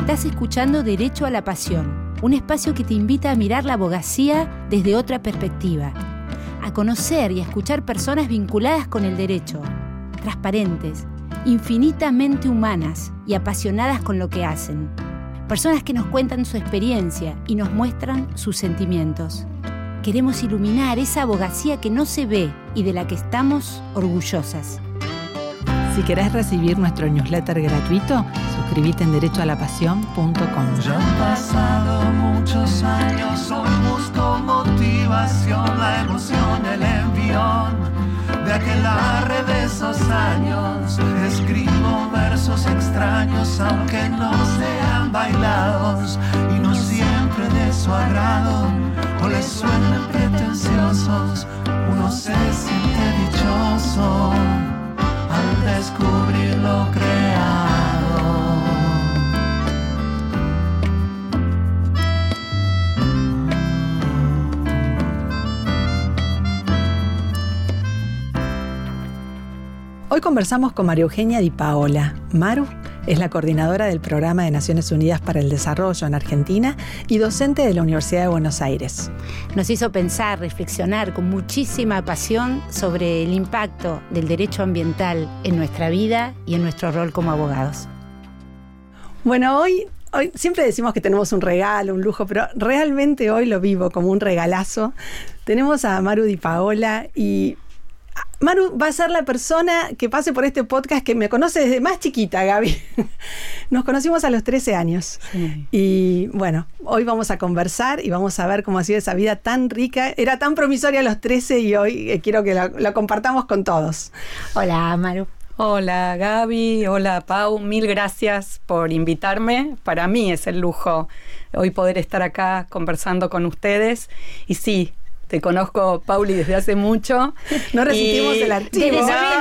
Estás escuchando Derecho a la Pasión, un espacio que te invita a mirar la abogacía desde otra perspectiva, a conocer y a escuchar personas vinculadas con el derecho, transparentes, infinitamente humanas y apasionadas con lo que hacen. Personas que nos cuentan su experiencia y nos muestran sus sentimientos. Queremos iluminar esa abogacía que no se ve y de la que estamos orgullosas. Si querés recibir nuestro newsletter gratuito, suscríbete en derechoalapasión.com. Ya han pasado muchos años, hoy busco motivación, la emoción, el envión de aquelarre de esos años. Escribo versos extraños, aunque no sean bailados, y no siempre de su agrado, o les suenen pretenciosos. Uno se siente dichoso al descubrir lo creado. Hoy conversamos con María Eugenia Di Paola. Maru es la coordinadora del Programa de Naciones Unidas para el Desarrollo en Argentina y docente de la Universidad de Buenos Aires. Nos hizo pensar, reflexionar con muchísima pasión sobre el impacto del derecho ambiental en nuestra vida y en nuestro rol como abogados. Bueno, hoy siempre decimos que tenemos un regalo, un lujo, pero realmente hoy lo vivo como un regalazo. Tenemos a Maru Di Paola y Maru va a ser la persona que pase por este podcast que me conoce desde más chiquita, Gaby. Nos conocimos a los 13 años. Sí. Y bueno, hoy vamos a conversar y vamos a ver cómo ha sido esa vida tan rica. Era tan promisoria a los 13 y hoy quiero que lo compartamos con todos. Hola, Maru. Hola, Gaby. Hola, Pau. Mil gracias por invitarme. Para mí es el lujo hoy poder estar acá conversando con ustedes. Y sí, te conozco, Pauli, desde hace mucho. No resistimos el archivo.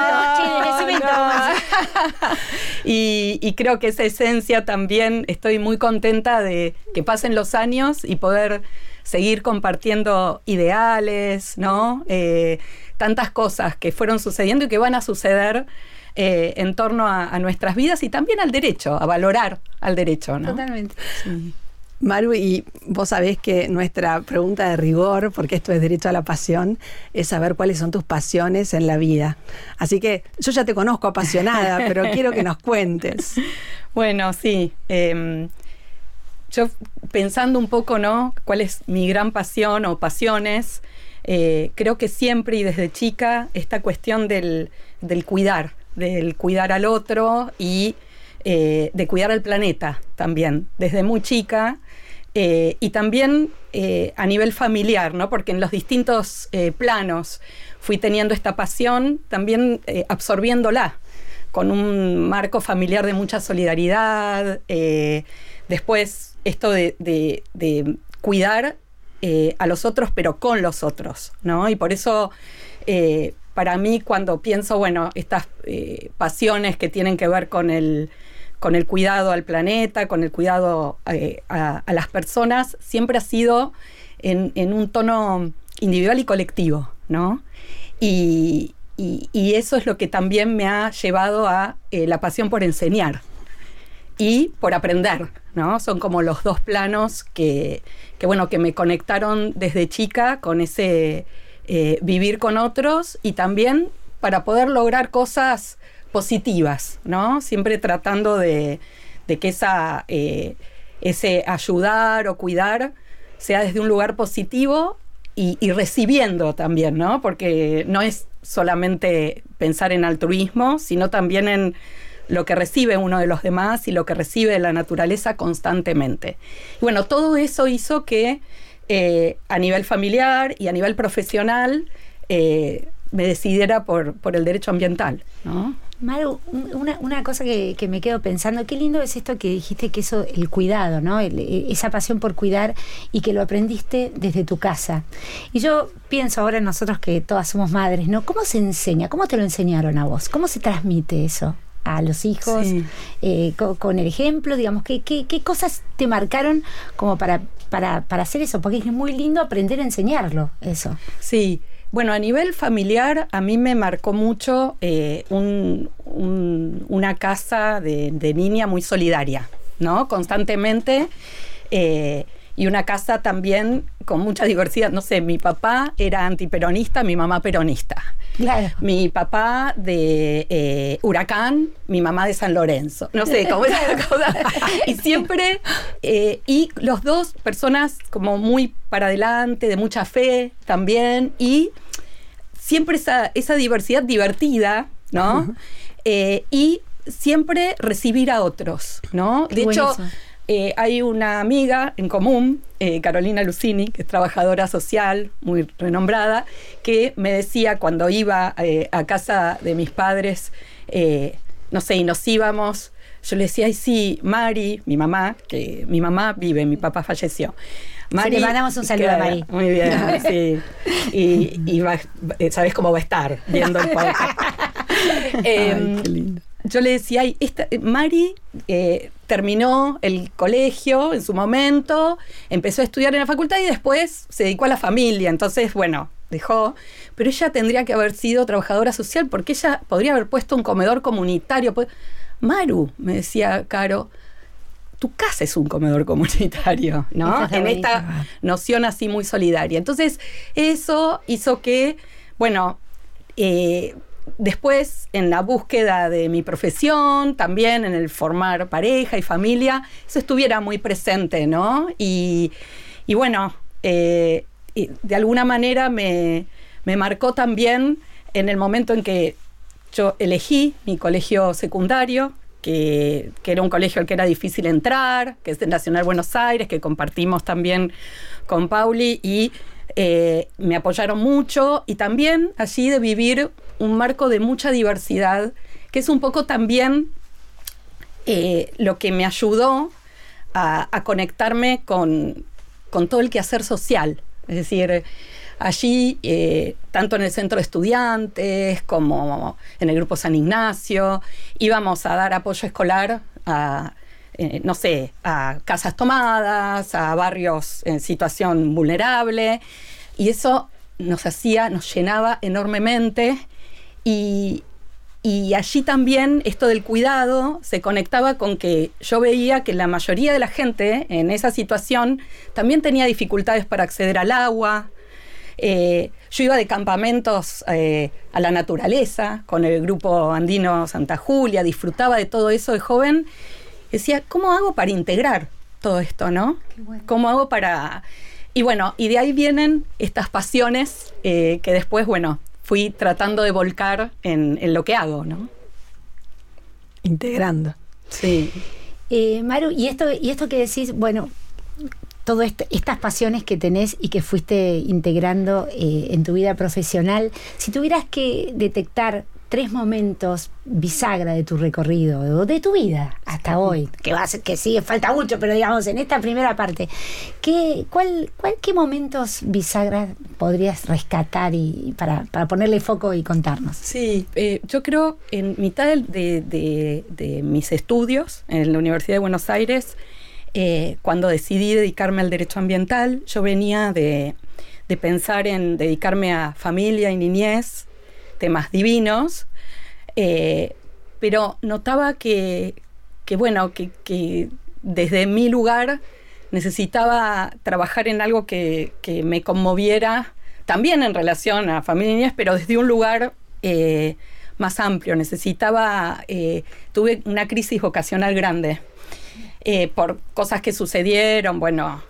Y creo que esa esencia también, estoy muy contenta de que pasen los años y poder seguir compartiendo ideales, ¿no? Tantas cosas que fueron sucediendo y que van a suceder en torno a nuestras vidas y también al derecho, a valorar al derecho, ¿no? Totalmente. Sí. Maru, y vos sabés que nuestra pregunta de rigor, porque esto es Derecho a la Pasión, es saber cuáles son tus pasiones en la vida. Así que yo ya te conozco apasionada, pero quiero que nos cuentes. Bueno, sí. Yo pensando un poco, ¿no? ¿Cuál es mi gran pasión o pasiones? Creo que siempre y desde chica esta cuestión del cuidar al otro y de cuidar al planeta también, desde muy chica. Y también a nivel familiar, ¿no? Porque en los distintos planos fui teniendo esta pasión, también absorbiéndola con un marco familiar de mucha solidaridad. Después esto de cuidar a los otros, pero con los otros, ¿no? Y por eso para mí cuando pienso, bueno, estas pasiones que tienen que ver con el cuidado al planeta, con el cuidado a las personas, siempre ha sido en un tono individual y colectivo, ¿no? Y eso es lo que también me ha llevado a la pasión por enseñar y por aprender, ¿no? Son como los dos planos que me conectaron desde chica con ese vivir con otros y también para poder lograr cosas positivas, ¿no? Siempre tratando de que ese ayudar o cuidar sea desde un lugar positivo y recibiendo también, ¿no? Porque no es solamente pensar en altruismo, sino también en lo que recibe uno de los demás y lo que recibe de la naturaleza constantemente. Y bueno, todo eso hizo que a nivel familiar y a nivel profesional me decidiera por el derecho ambiental, ¿no? Maru, una cosa que me quedo pensando, qué lindo es esto que dijiste, que eso, el cuidado, ¿no? Esa pasión por cuidar y que lo aprendiste desde tu casa. Y yo pienso ahora nosotros que todas somos madres, ¿no? ¿Cómo se enseña? ¿Cómo te lo enseñaron a vos? ¿Cómo se transmite eso a los hijos? Sí. Con el ejemplo, digamos, ¿qué cosas te marcaron como para hacer eso? Porque es muy lindo aprender a enseñarlo, eso. Sí. Bueno, a nivel familiar, a mí me marcó mucho una casa de niña muy solidaria, ¿no? Constantemente. Y una casa también con mucha diversidad. No sé, mi papá era antiperonista, mi mamá peronista. Claro. Mi papá de Huracán, mi mamá de San Lorenzo. No sé, cómo es la cosa. Y siempre, y los dos personas como muy para adelante, de mucha fe también, y siempre esa diversidad divertida, ¿no? Y siempre recibir a otros, ¿no? Qué de hecho, buenísimo. hay una amiga en común, Carolina Lucini, que es trabajadora social, muy renombrada, que me decía cuando iba a casa de mis padres, no sé, y nos íbamos, yo le decía, ay sí, Mari, mi mamá, que mi mamá vive, mi papá falleció. Mari, le mandamos un saludo a Mari. Muy bien, sí. Y sabes cómo va a estar viendo el podcast. Ay, qué lindo. Yo le decía, ay, Mari terminó el colegio en su momento, empezó a estudiar en la facultad y después se dedicó a la familia. Entonces, bueno, dejó. Pero ella tendría que haber sido trabajadora social porque ella podría haber puesto un comedor comunitario. Maru, me decía Caro, tu casa es un comedor comunitario, ¿no? En esta noción así muy solidaria. Entonces, eso hizo que, bueno, después, en la búsqueda de mi profesión, también en el formar pareja y familia, eso estuviera muy presente, ¿no? Y bueno, de alguna manera me marcó también en el momento en que yo elegí mi colegio secundario, que era un colegio al que era difícil entrar, que es el Nacional Buenos Aires, que compartimos también con Pauli, y me apoyaron mucho, y también allí de vivir un marco de mucha diversidad, que es un poco también lo que me ayudó a conectarme con todo el quehacer social. Es decir, allí, tanto en el centro de estudiantes como en el grupo San Ignacio, íbamos a dar apoyo escolar a, no sé, a casas tomadas, a barrios en situación vulnerable, y eso nos llenaba enormemente. Y allí también esto del cuidado se conectaba con que yo veía que la mayoría de la gente en esa situación también tenía dificultades para acceder al agua. Yo iba de campamentos a la naturaleza con el grupo andino Santa Julia, disfrutaba de todo eso de joven. Decía, ¿cómo hago para integrar todo esto, no? Qué bueno. ¿Cómo hago para...? Y bueno, y de ahí vienen estas pasiones que después, bueno, fui tratando de volcar en lo que hago, ¿no? Integrando. Sí. Maru, y esto que decís, bueno, todo estas pasiones que tenés y que fuiste integrando en tu vida profesional, si tuvieras que detectar 3 momentos bisagra de tu recorrido o de tu vida hasta hoy, que sigue, falta mucho, pero digamos en esta primera parte, ¿qué momentos bisagra podrías rescatar y para ponerle foco y contarnos? Sí, yo creo en mitad de mis estudios en la Universidad de Buenos Aires, cuando decidí dedicarme al derecho ambiental, yo venía de pensar en dedicarme a familia y niñez, temas divinos, pero notaba que desde mi lugar necesitaba trabajar en algo que me conmoviera, también en relación a familia y niñez, pero desde un lugar más amplio. Tuve una crisis vocacional grande por cosas que sucedieron. Bueno,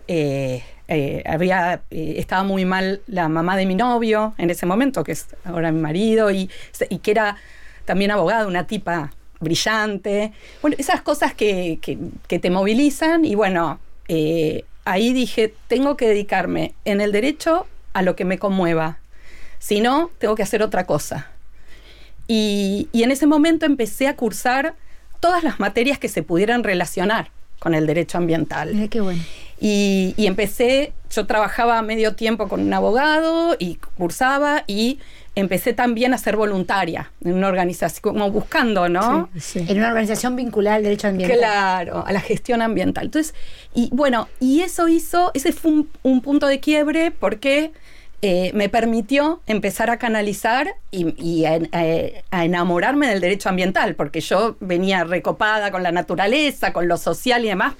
estaba muy mal la mamá de mi novio en ese momento, que es ahora mi marido, y que era también abogada, una tipa brillante. Bueno, esas cosas que te movilizan, y bueno, ahí dije, tengo que dedicarme en el derecho a lo que me conmueva, si no, tengo que hacer otra cosa. Y en ese momento empecé a cursar todas las materias que se pudieran relacionar con el derecho ambiental. Mira qué bueno. Y empecé, yo trabajaba medio tiempo con un abogado y cursaba, y empecé también a ser voluntaria en una organización, como buscando, ¿no? Sí. En una organización vinculada al derecho ambiental. Claro, a la gestión ambiental. Entonces, y bueno, y eso ese fue un punto de quiebre, porque me permitió empezar a canalizar y a enamorarme del derecho ambiental, porque yo venía recopada con la naturaleza, con lo social y demás,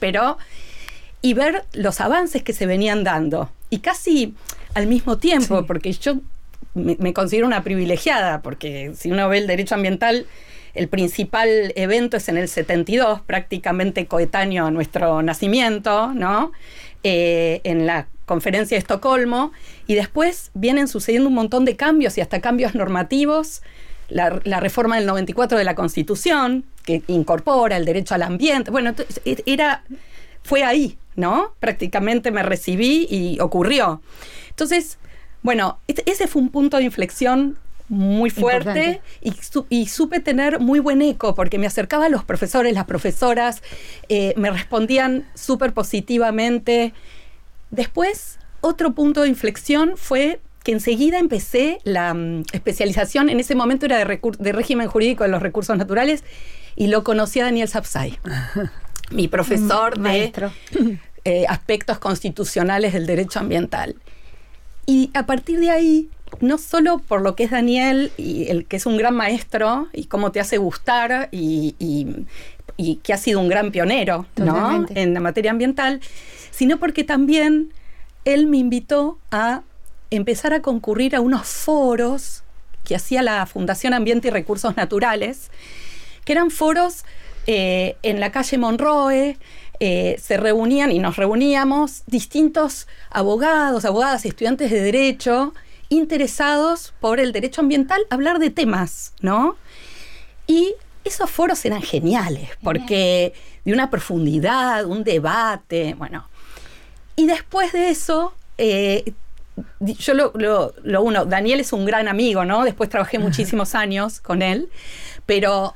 y ver los avances que se venían dando. Y casi al mismo tiempo, sí, porque yo me considero una privilegiada, porque si uno ve el derecho ambiental, el principal evento es en el 72, prácticamente coetáneo a nuestro nacimiento, ¿no? En la Conferencia de Estocolmo, y después vienen sucediendo un montón de cambios y hasta cambios normativos. La reforma del 94 de la Constitución, que incorpora el derecho al ambiente. Bueno, fue ahí, ¿no? Prácticamente me recibí y ocurrió. Entonces, bueno, ese fue un punto de inflexión muy fuerte y supe tener muy buen eco, porque me acercaba a los profesores, las profesoras, me respondían súper positivamente. Después, otro punto de inflexión fue que enseguida empecé la especialización. En ese momento era de régimen jurídico de los recursos naturales, y lo conocí a Daniel Sapsay, mi profesor de aspectos constitucionales del derecho ambiental. Y a partir de ahí, no solo por lo que es Daniel, y el que es un gran maestro, y cómo te hace gustar, y que ha sido un gran pionero, ¿no?, en la materia ambiental, sino porque también él me invitó a empezar a concurrir a unos foros que hacía la Fundación Ambiente y Recursos Naturales, que eran foros en la calle Monroe. Se reunían y nos reuníamos distintos abogados, abogadas y estudiantes de derecho interesados por el derecho ambiental a hablar de temas, ¿no? Y esos foros eran geniales, porque de una profundidad, un debate, bueno. Y después de eso, yo lo uno, Daniel es un gran amigo, ¿no? Después trabajé muchísimos años con él, pero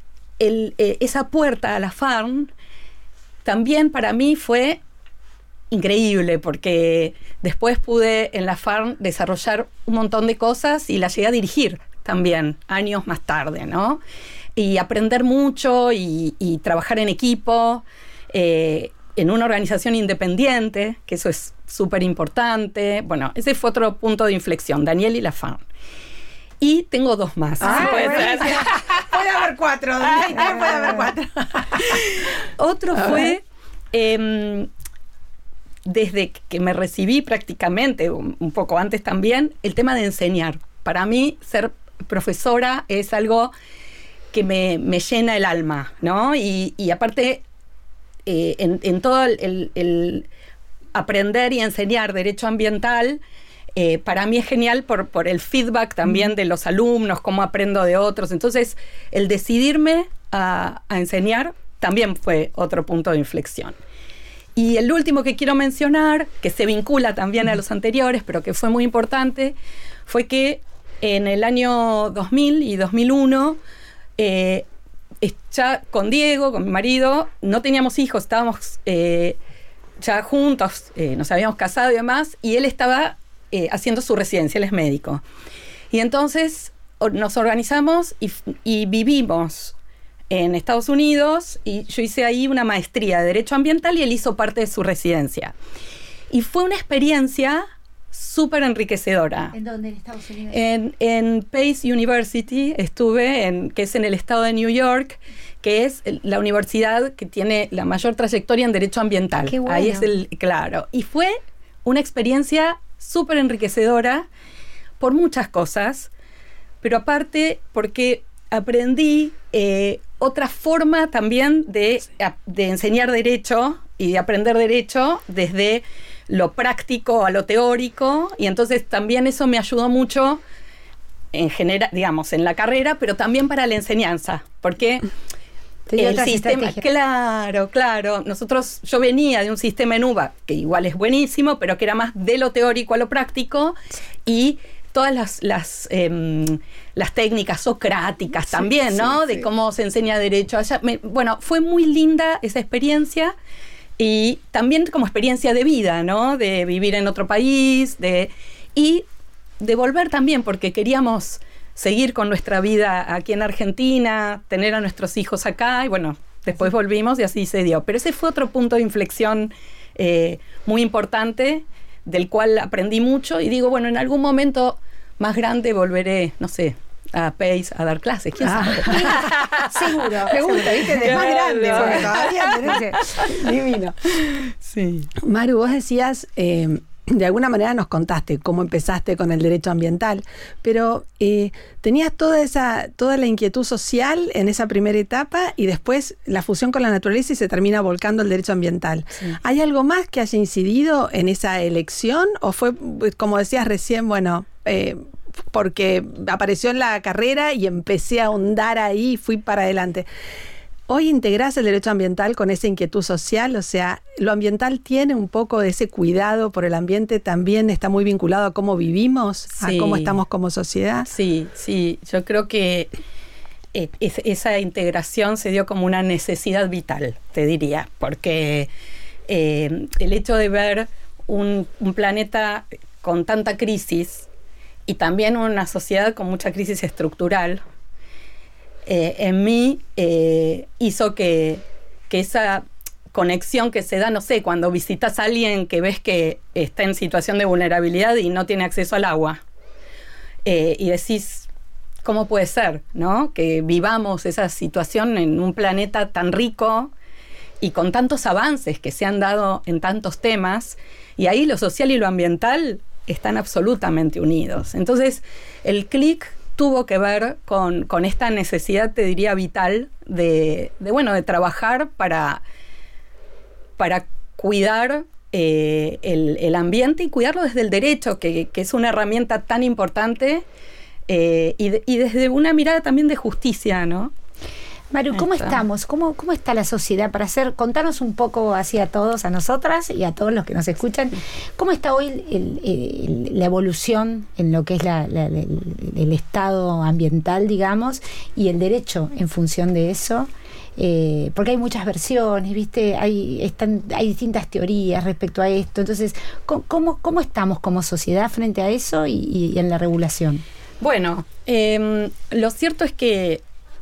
esa puerta a la FARN también para mí fue increíble, porque después pude en la FARN desarrollar un montón de cosas y la llegué a dirigir también, años más tarde, ¿no? Y aprender mucho y trabajar en equipo, en una organización independiente, que eso es súper importante. Bueno, ese fue otro punto de inflexión, Daniel y la FARN. Y tengo dos más. Puede haber cuatro. Puede haber cuatro. Otro fue, desde que me recibí prácticamente, un poco antes también, el tema de enseñar. Para mí, ser profesora es algo que me llena el alma, ¿no? Y aparte, en todo el aprender y enseñar derecho ambiental, para mí es genial por el feedback también de los alumnos, cómo aprendo de otros. Entonces, el decidirme a enseñar también fue otro punto de inflexión. Y el último que quiero mencionar, que se vincula también a los anteriores, pero que fue muy importante, fue que en el año 2000 y 2001, ya con Diego, con mi marido, no teníamos hijos, estábamos ya juntos, nos habíamos casado y demás, y él estaba haciendo su residencia, él es médico. Y entonces nos organizamos y vivimos en Estados Unidos, y yo hice ahí una maestría de Derecho Ambiental y él hizo parte de su residencia. Y fue una experiencia súper enriquecedora. ¿En dónde? ¿En Estados Unidos? En Pace University estuve, que es en el estado de New York, que es la universidad que tiene la mayor trayectoria en Derecho Ambiental. Qué bueno. Ahí es claro. Y fue una experiencia súper enriquecedora por muchas cosas, pero aparte porque aprendí otra forma también de enseñar derecho y de aprender derecho desde lo práctico a lo teórico, y entonces también eso me ayudó mucho en general, digamos, en la carrera, pero también para la enseñanza, porque el sistema, claro, yo venía de un sistema en UBA que igual es buenísimo, pero que era más de lo teórico a lo práctico, y todas las técnicas socráticas también, ¿no? De cómo se enseña derecho allá. Bueno, fue muy linda esa experiencia, y también como experiencia de vida, ¿no? De vivir en otro país, y de volver también, porque queríamos seguir con nuestra vida aquí en Argentina, tener a nuestros hijos acá, y bueno, después volvimos y así se dio. Pero ese fue otro punto de inflexión muy importante del cual aprendí mucho y digo, bueno, en algún momento más grande volveré, no sé, a PACE a dar clases, ¿quién sabe? Seguro. Me gusta, ¿viste? De más grande, porque todavía divino. Sí. Maru, vos decías, de alguna manera nos contaste cómo empezaste con el derecho ambiental, pero tenías toda la inquietud social en esa primera etapa y después la fusión con la naturaleza y se termina volcando el derecho ambiental. Sí. ¿Hay algo más que haya incidido en esa elección o fue, como decías recién, bueno, porque apareció en la carrera y empecé a ahondar ahí y fui para adelante? ¿Hoy integrás el derecho ambiental con esa inquietud social? O sea, ¿lo ambiental tiene un poco de ese cuidado por el ambiente? ¿También está muy vinculado a cómo vivimos, sí, a cómo estamos como sociedad? Sí, sí. Yo creo que esa integración se dio como una necesidad vital, te diría, porque el hecho de ver un planeta con tanta crisis y también una sociedad con mucha crisis estructural, en mí hizo que esa conexión que se da, no sé, cuando visitas a alguien que ves que está en situación de vulnerabilidad y no tiene acceso al agua, y decís, ¿cómo puede ser, no? Que vivamos esa situación en un planeta tan rico y con tantos avances que se han dado en tantos temas, y ahí lo social y lo ambiental están absolutamente unidos. Entonces, el clic tuvo que ver con esta necesidad, te diría, vital de trabajar para cuidar el ambiente y cuidarlo desde el derecho, que es una herramienta tan importante, y desde una mirada también de justicia, ¿no? Maru, ¿cómo estamos? ¿Cómo está la sociedad? Contanos un poco así a todos, a nosotras y a todos los que nos escuchan, ¿cómo está hoy la evolución en lo que es el estado ambiental, digamos, y el derecho en función de eso? Porque hay muchas versiones, ¿viste? Hay distintas teorías respecto a esto. Entonces, ¿cómo estamos como sociedad frente a eso y en la regulación? Bueno, lo cierto es que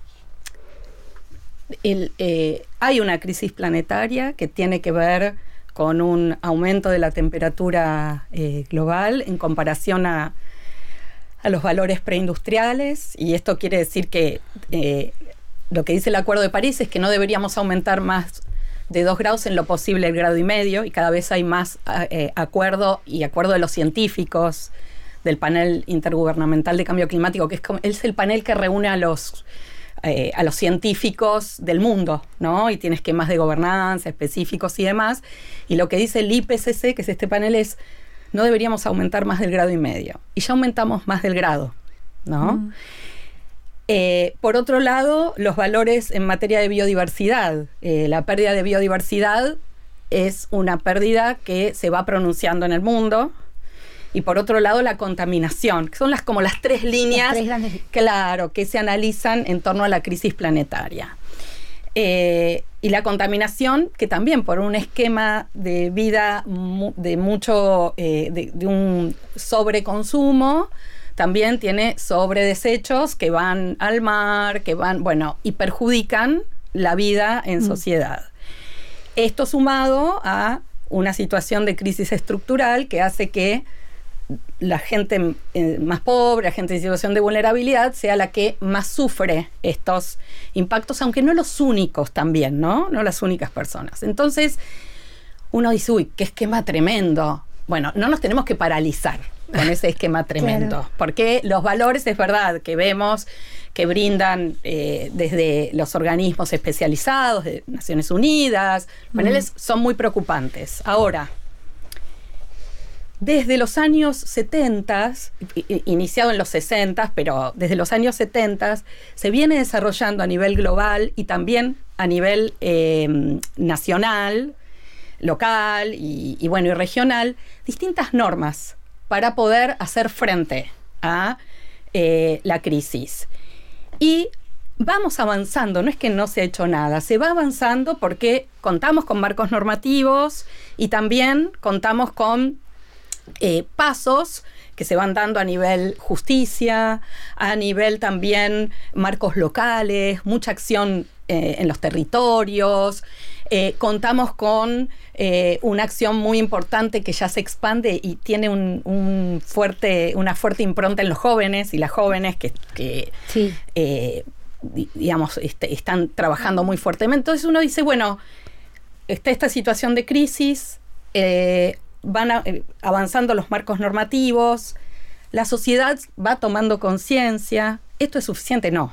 hay una crisis planetaria que tiene que ver con un aumento de la temperatura global en comparación a los valores preindustriales, y esto quiere decir que lo que dice el Acuerdo de París es que no deberíamos aumentar más de 2 grados en lo posible, el 1,5 grados, y cada vez hay más acuerdo de los científicos del panel intergubernamental de cambio climático, que es el panel que reúne a los científicos del mundo, ¿no? Y tiene esquemas de gobernanza específicos y demás. Y lo que dice el IPCC, que es este panel, es no deberíamos aumentar más del 1,5 grados. Y ya aumentamos más del grado, ¿no? Por otro lado, los valores en materia de biodiversidad. La pérdida de biodiversidad es una pérdida que se va pronunciando en el mundo. Y por otro lado, la contaminación, que son como las 3 líneas, claro, que se analizan en torno a la crisis planetaria. Y la contaminación, que también por un esquema de vida de un sobreconsumo, también tiene sobredesechos que van al mar, y perjudican la vida en sociedad. Esto sumado a una situación de crisis estructural que hace que la gente más pobre, la gente en situación de vulnerabilidad, sea la que más sufre estos impactos, aunque no los únicos también, ¿no? No las únicas personas. Entonces, uno dice, uy, qué esquema tremendo. Bueno, no nos tenemos que paralizar con ese esquema tremendo, claro, porque los valores, es verdad, que vemos que brindan desde los organismos especializados, de Naciones Unidas, paneles, son muy preocupantes. Ahora, desde los años 70, iniciado en los 60, pero desde los años 70, se viene desarrollando a nivel global y también a nivel nacional, local y regional, distintas normas para poder hacer frente a la crisis. Y vamos avanzando, no es que no se ha hecho nada, se va avanzando porque contamos con marcos normativos y también contamos con pasos que se van dando a nivel justicia, a nivel también marcos locales, mucha acción en los territorios. Contamos con una acción muy importante que ya se expande y tiene una fuerte impronta en los jóvenes y las jóvenes que Sí. digamos, están trabajando muy fuertemente. Entonces uno dice, bueno, está esta situación de crisis, van avanzando los marcos normativos, la sociedad va tomando conciencia. ¿Esto es suficiente? No.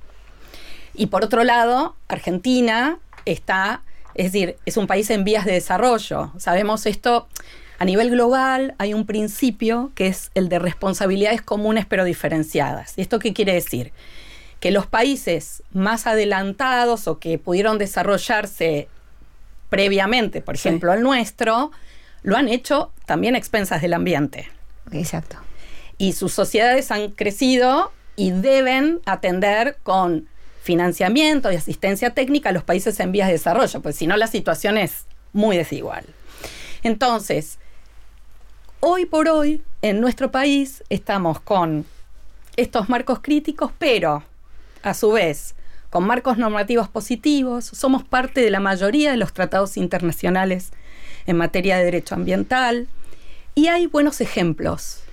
Y por otro lado, Argentina está, es decir, es un país en vías de desarrollo. Sabemos esto a nivel global, hay un principio que es el de responsabilidades comunes pero diferenciadas. ¿Y esto qué quiere decir? Que los países más adelantados o que pudieron desarrollarse previamente, por ejemplo, el nuestro, lo han hecho también a expensas del ambiente. Exacto. Y sus sociedades han crecido y deben atender con financiamiento y asistencia técnica a los países en vías de desarrollo, pues si no la situación es muy desigual. Entonces, hoy por hoy, en nuestro país, estamos con estos marcos críticos, pero a su vez, con marcos normativos positivos, somos parte de la mayoría de los tratados internacionales en materia de derecho ambiental, y hay buenos ejemplos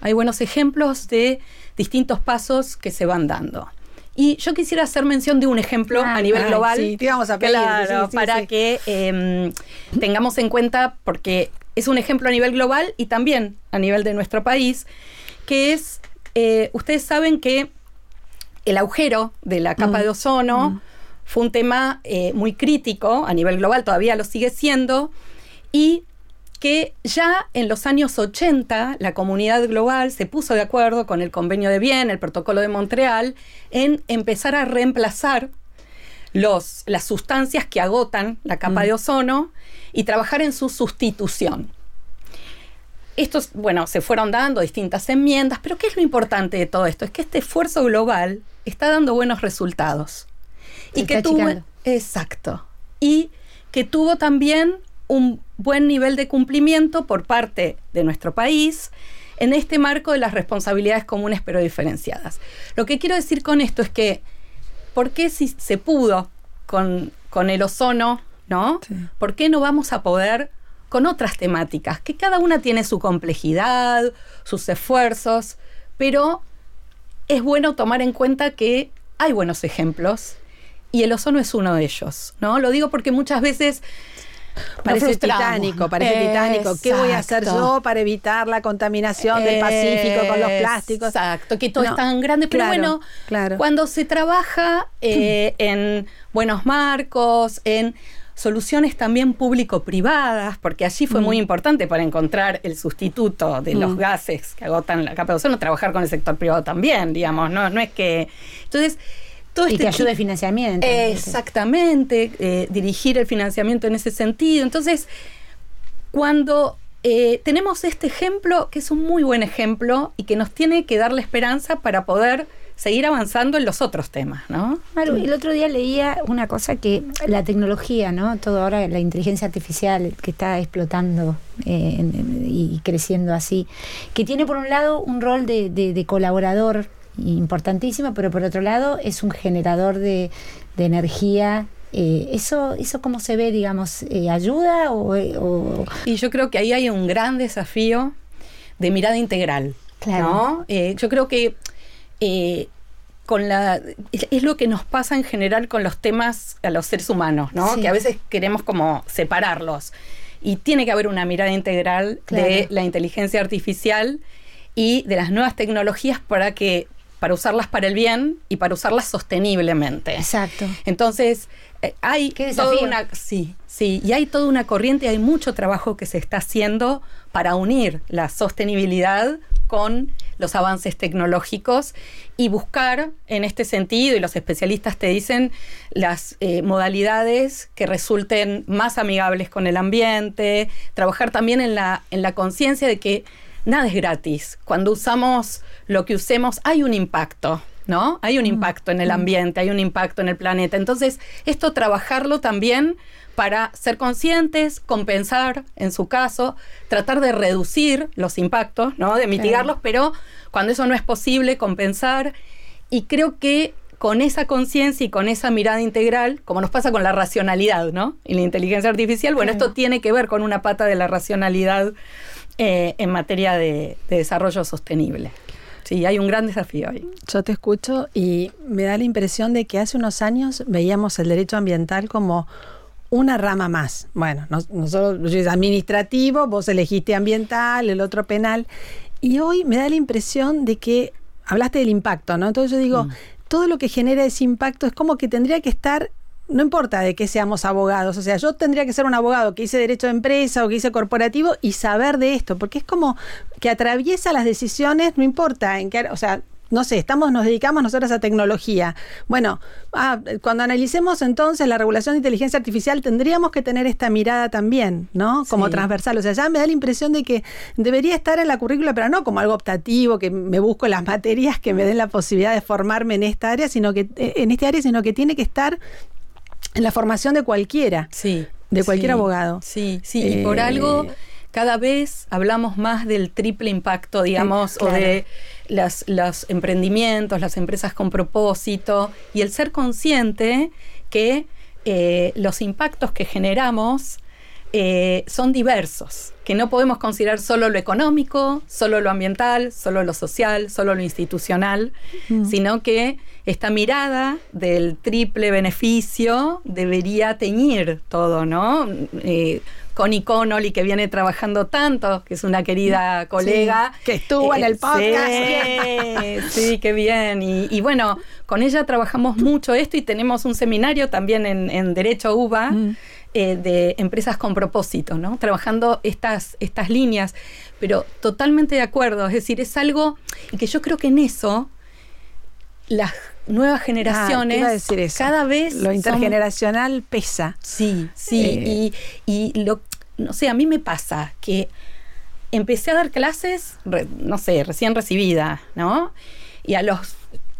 de distintos pasos que se van dando. Y yo quisiera hacer mención de un ejemplo a nivel global. Sí, te íbamos a pedir. Claro, para que tengamos en cuenta, porque es un ejemplo a nivel global y también a nivel de nuestro país, que es, ustedes saben que el agujero de la capa de ozono fue un tema muy crítico a nivel global, todavía lo sigue siendo, y que ya en los años 80 la comunidad global se puso de acuerdo con el Convenio de Viena, el Protocolo de Montreal, en empezar a reemplazar las sustancias que agotan la capa de ozono y trabajar en su sustitución. Estos, bueno, se fueron dando distintas enmiendas, pero ¿qué es lo importante de todo esto? Es que este esfuerzo global está dando buenos resultados. Y que tuvo, exacto. Y que tuvo también un buen nivel de cumplimiento por parte de nuestro país en este marco de las responsabilidades comunes pero diferenciadas. Lo que quiero decir con esto es que, ¿por qué si se pudo con el ozono, ¿no? Sí. ¿Por qué no vamos a poder con otras temáticas? Que cada una tiene su complejidad, sus esfuerzos, pero es bueno tomar en cuenta que hay buenos ejemplos y el ozono es uno de ellos, ¿no? Lo digo porque muchas veces parece titánico. ¿Qué voy a hacer yo para evitar la contaminación del Pacífico con los plásticos? Exacto, que todo es tan grande. Pero cuando se trabaja en buenos marcos, en soluciones también público-privadas, porque allí fue muy importante para encontrar el sustituto de los gases que agotan la capa de ozono, trabajar con el sector privado también, digamos, no es que... Entonces, y que ayude el financiamiento. Exactamente, dirigir el financiamiento en ese sentido. Entonces, cuando tenemos este ejemplo, que es un muy buen ejemplo y que nos tiene que dar la esperanza para poder seguir avanzando en los otros temas, ¿no? Maru, el otro día leía una cosa que la tecnología, ¿no? Todo ahora, la inteligencia artificial que está explotando y creciendo así, que tiene por un lado un rol de colaborador importantísimo, pero por otro lado es un generador de energía. ¿Eso cómo se ve, digamos? ¿Ayuda o...? Y yo creo que ahí hay un gran desafío de mirada integral, claro, ¿no? Yo creo que es lo que nos pasa en general con los temas a los seres humanos, ¿no? Sí. Que a veces queremos como separarlos. Y tiene que haber una mirada integral de la inteligencia artificial y de las nuevas tecnologías para usarlas para el bien y para usarlas sosteniblemente. Exacto. Entonces, hay toda una corriente, hay mucho trabajo que se está haciendo para unir la sostenibilidad con los avances tecnológicos y buscar en este sentido, y los especialistas te dicen, las modalidades que resulten más amigables con el ambiente, trabajar también en la conciencia de que nada es gratis. Cuando usamos lo que usemos hay un impacto, ¿no? Hay un impacto en el ambiente, hay un impacto en el planeta. Entonces, esto trabajarlo también para ser conscientes, compensar, en su caso, tratar de reducir los impactos, ¿no? De mitigarlos, pero cuando eso no es posible, compensar. Y creo que con esa conciencia y con esa mirada integral, como nos pasa con la racionalidad, ¿no? Y la inteligencia artificial, bueno, esto tiene que ver con una pata de la racionalidad en materia de desarrollo sostenible. Sí, hay un gran desafío ahí. Yo te escucho y me da la impresión de que hace unos años veíamos el derecho ambiental como una rama más. Bueno, nosotros es administrativo, vos elegiste ambiental, el otro penal. Y hoy me da la impresión de que hablaste del impacto, ¿no? Entonces yo digo, todo lo que genera ese impacto es como que tendría que estar, no importa de qué seamos abogados, o sea, yo tendría que ser un abogado que hice derecho de empresa o que hice corporativo y saber de esto, porque es como que atraviesa las decisiones, no importa en qué, o sea, no sé, nos dedicamos nosotros a tecnología. Bueno, cuando analicemos entonces la regulación de inteligencia artificial, tendríamos que tener esta mirada también, ¿no? Como transversal. O sea, ya me da la impresión de que debería estar en la currícula, pero no como algo optativo, que me busco las materias que me den la posibilidad de formarme en esta área, sino que tiene que estar en la formación de cualquiera. Sí. De cualquier abogado. Sí. Y por algo, cada vez hablamos más del triple impacto, digamos, claro, o de los emprendimientos, las empresas con propósito, y el ser consciente que los impactos que generamos son diversos, que no podemos considerar solo lo económico, solo lo ambiental, solo lo social, solo lo institucional, sino que esta mirada del triple beneficio debería teñir todo, ¿no? Connie Connolly, que viene trabajando tanto, que es una querida colega. Sí, que estuvo en el podcast. Sí, qué bien. Y bueno, con ella trabajamos mucho esto y tenemos un seminario también en Derecho UBA de empresas con propósito, ¿no? Trabajando estas líneas, pero totalmente de acuerdo. Es decir, es algo que yo creo que en eso las nuevas generaciones, iba a decir eso, cada vez lo intergeneracional pesa. Sí. Y no sé, a mí me pasa que empecé a dar clases, recién recibida, ¿no? Y a los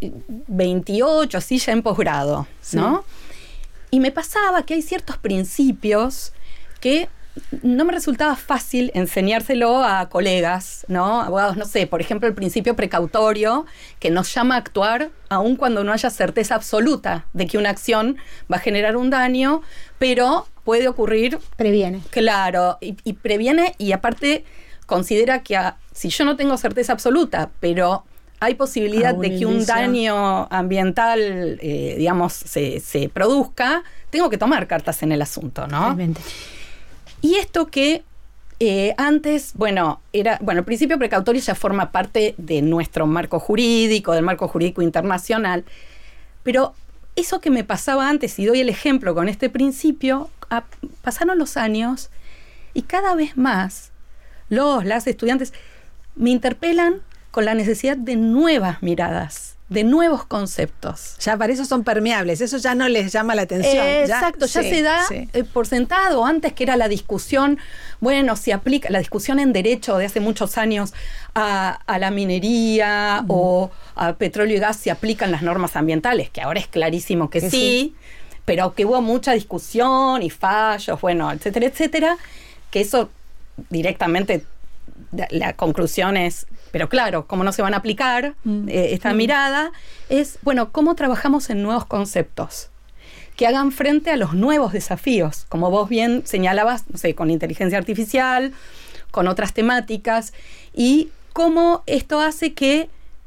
28, así ya en posgrado, ¿no? Y me pasaba que hay ciertos principios que no me resultaba fácil enseñárselo a colegas, ¿no? Abogados, no sé, por ejemplo, el principio precautorio que nos llama a actuar aun cuando no haya certeza absoluta de que una acción va a generar un daño, pero puede ocurrir. Previene. Claro, y previene, y aparte considera que si yo no tengo certeza absoluta, pero hay posibilidad de que un daño ambiental, digamos, se produzca, tengo que tomar cartas en el asunto, ¿no? Realmente. Y esto que antes, el principio precautorio ya forma parte de nuestro marco jurídico, del marco jurídico internacional, pero eso que me pasaba antes, y doy el ejemplo con este principio, pasaron los años y cada vez más las estudiantes me interpelan con la necesidad de nuevas miradas, de nuevos conceptos. Ya para eso son permeables, eso ya no les llama la atención. Exacto, ya se da por sentado. Antes, que era la discusión, se aplica, la discusión en derecho de hace muchos años a la minería o a petróleo y gas, se aplican las normas ambientales, que ahora es clarísimo que sí, pero que hubo mucha discusión y fallos, etcétera, etcétera, que eso directamente, la conclusión es, pero claro, ¿cómo no se van a aplicar esta mirada? Es, ¿cómo trabajamos en nuevos conceptos que hagan frente a los nuevos desafíos? Como vos bien señalabas, con inteligencia artificial, con otras temáticas, y cómo esto hace que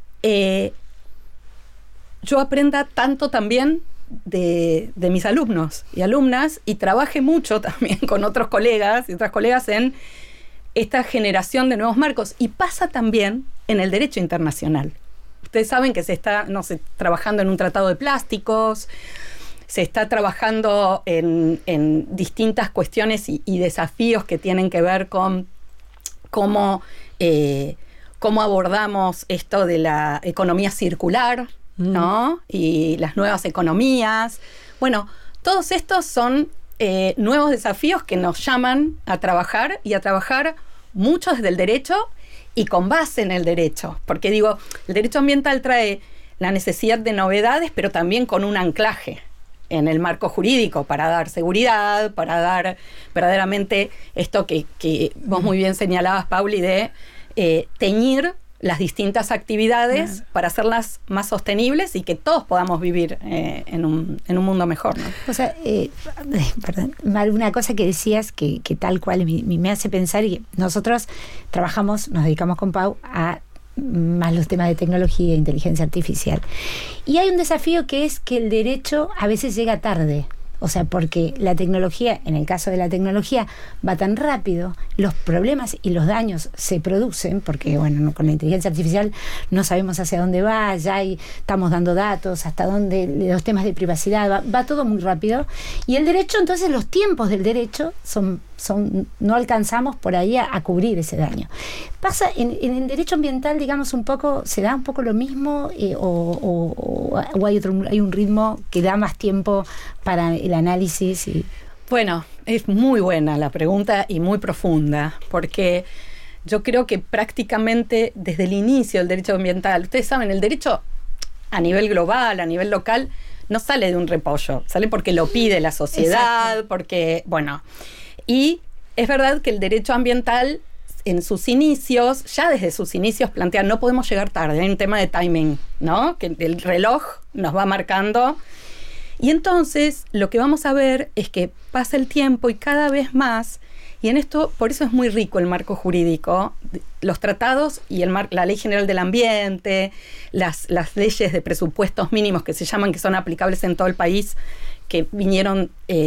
yo aprenda tanto también de mis alumnos y alumnas, y trabaje mucho también con otros colegas y otras colegas en esta generación de nuevos marcos. Y pasa también en el derecho internacional. Ustedes saben que se está trabajando en un tratado de plásticos, se está trabajando en distintas cuestiones y desafíos que tienen que ver con cómo abordamos esto de la economía circular, ¿no? Y las nuevas economías. Todos estos son nuevos desafíos que nos llaman a trabajar, y a trabajar mucho desde el derecho y con base en el derecho. Porque el derecho ambiental trae la necesidad de novedades, pero también con un anclaje en el marco jurídico para dar seguridad, para dar verdaderamente esto que vos muy bien señalabas, Pauli, de teñir las distintas actividades para hacerlas más sostenibles y que todos podamos vivir en un mundo mejor, ¿no? O sea, perdón, Maru, una cosa que decías que tal cual me hace pensar, y nosotros nos dedicamos con Pau a más los temas de tecnología e inteligencia artificial. Y hay un desafío que es que el derecho a veces llega tarde. O sea, porque la tecnología, en el caso de la tecnología, va tan rápido, los problemas y los daños se producen, porque bueno, con la inteligencia artificial no sabemos hacia dónde va, ya estamos dando datos, hasta dónde, los temas de privacidad, va todo muy rápido. Y el derecho, entonces los tiempos del derecho no alcanzamos por ahí a cubrir ese daño. Pasa en el derecho ambiental, digamos, un poco, ¿se da un poco lo mismo o hay un ritmo que da más tiempo para el análisis? Bueno, es muy buena la pregunta y muy profunda, porque yo creo que prácticamente desde el inicio del derecho ambiental, ustedes saben, el derecho a nivel global, a nivel local, no sale de un repollo, sale porque lo pide la sociedad. Exacto. Porque, bueno, y es verdad que el derecho ambiental en sus inicios, ya desde sus inicios plantean, no podemos llegar tarde, hay un tema de timing, ¿no? Que el reloj nos va marcando. Y entonces lo que vamos a ver es que pasa el tiempo y cada vez más, y en esto, por eso es muy rico el marco jurídico, los tratados y la Ley General del Ambiente, las leyes de presupuestos mínimos que se llaman, que son aplicables en todo el país, que vinieron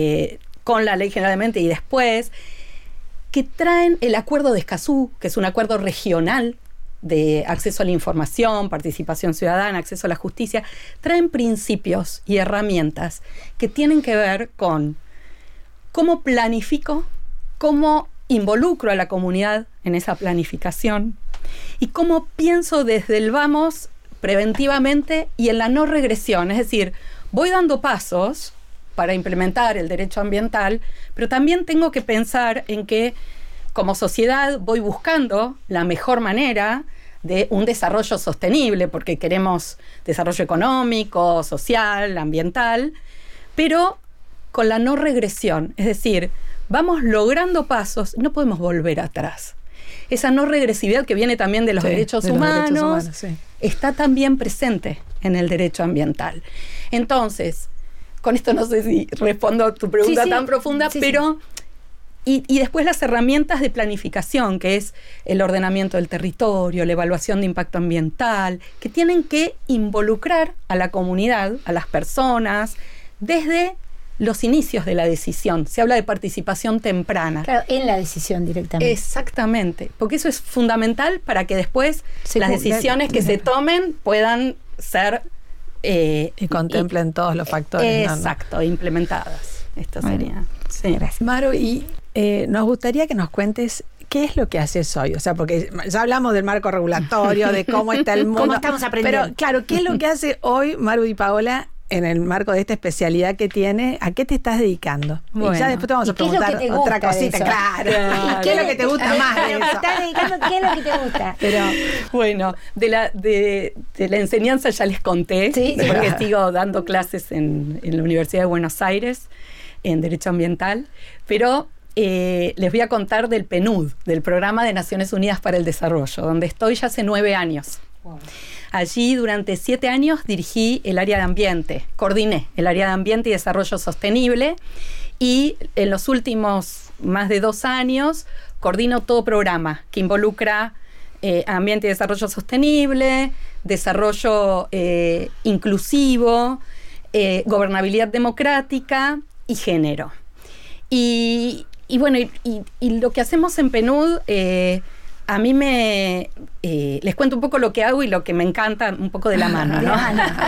con la Ley General del Ambiente y después, que traen el Acuerdo de Escazú, que es un acuerdo regional de acceso a la información, participación ciudadana, acceso a la justicia, traen principios y herramientas que tienen que ver con cómo planifico, cómo involucro a la comunidad en esa planificación y cómo pienso desde el vamos preventivamente y en la no regresión. Es decir, voy dando pasos para implementar el derecho ambiental, pero también tengo que pensar en que como sociedad voy buscando la mejor manera de un desarrollo sostenible, porque queremos desarrollo económico, social, ambiental, pero con la no regresión. Es decir, vamos logrando pasos, no podemos volver atrás. Esa no regresividad que viene también de los derechos humanos, está también presente en el derecho ambiental. Entonces, con esto no sé si respondo a tu pregunta tan profunda, pero... Y después las herramientas de planificación, que es el ordenamiento del territorio, la evaluación de impacto ambiental, que tienen que involucrar a la comunidad, a las personas, desde los inicios de la decisión. Se habla de participación temprana. Claro, en la decisión directamente. Exactamente, porque eso es fundamental para que después las decisiones que se tomen puedan ser... y contemplen todos los factores. Exacto, implementadas. Esto sería... Sí. Gracias. Maru, y nos gustaría que nos cuentes qué es lo que haces hoy. O sea, porque ya hablamos del marco regulatorio, de cómo está el mundo. ¿Cómo estamos aprendiendo? Pero, claro, ¿qué es lo que hace hoy Maru Di Paola en el marco de esta especialidad que tiene? ¿A qué te estás dedicando? Bueno, y ya después te vamos a preguntar otra cosita. Claro. ¿Y qué es lo que te gusta más de eso? ¿Estás dedicando? ¿Qué es lo que te gusta? Pero, bueno, de la enseñanza ya les conté, porque sigo dando clases en la Universidad de Buenos Aires, en Derecho Ambiental, pero les voy a contar del PNUD, del Programa de Naciones Unidas para el Desarrollo, donde estoy ya hace 9 años. Wow. Allí durante 7 años dirigí el área de ambiente, coordiné el área de ambiente y desarrollo sostenible, y en los últimos más de 2 años coordino todo programa que involucra ambiente y desarrollo sostenible, desarrollo inclusivo, gobernabilidad democrática y género. Y bueno, y lo que hacemos en PNUD, a mí les cuento un poco lo que hago y lo que me encanta un poco de la mano, ¿no?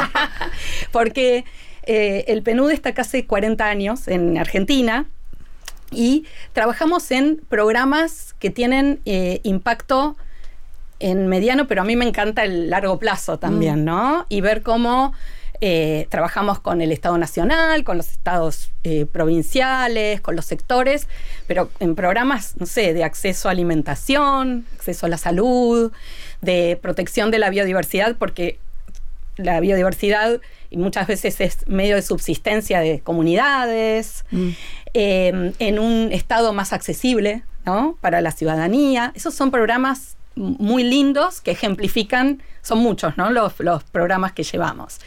Porque el PNUD está casi 40 años en Argentina y trabajamos en programas que tienen impacto en mediano, pero a mí me encanta el largo plazo también, ¿no? Y ver cómo trabajamos con el Estado Nacional, con los estados provinciales, con los sectores, pero en programas, no sé, de acceso a alimentación, acceso a la salud, de protección de la biodiversidad, porque la biodiversidad y muchas veces es medio de subsistencia de comunidades, en un estado más accesible, ¿no?, para la ciudadanía. Esos son programas muy lindos que ejemplifican, son muchos, ¿no?, los programas que llevamos.